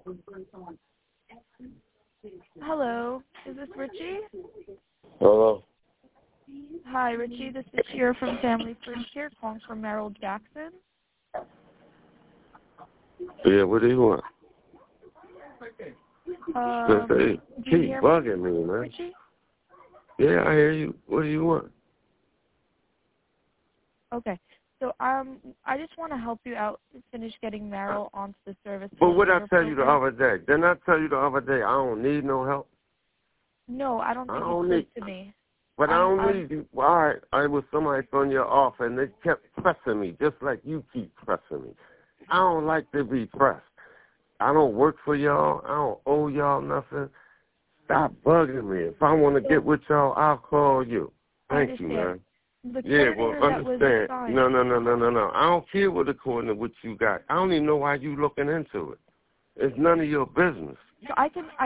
Hello, is this Richie? Hello? Hi, Richie. This is Shira from Family First here, calling from Merrill Jackson. Yeah, what do you want? Do you Keep hear bugging me, me, man. Richie? Yeah, I hear you. What do you want? Okay. So I just want to help you out to finish getting Merrill onto the service. But what I tell you the program. other day? Didn't I tell you the other day I don't need no help? No, I don't I think don't you need. spoke to me. But I don't need you. All right, I was somebody from your office, and they kept pressing me, just like you keep pressing me. I don't like to be pressed. I don't work for y'all. I don't owe y'all nothing. Stop bugging me. If I want to get with y'all, I'll call you. Thank you, man. The Yeah, well, coordinator that was understand. assigned. No. I don't care what according to what you got. I don't even know why you looking into it. It's none of your business. So I can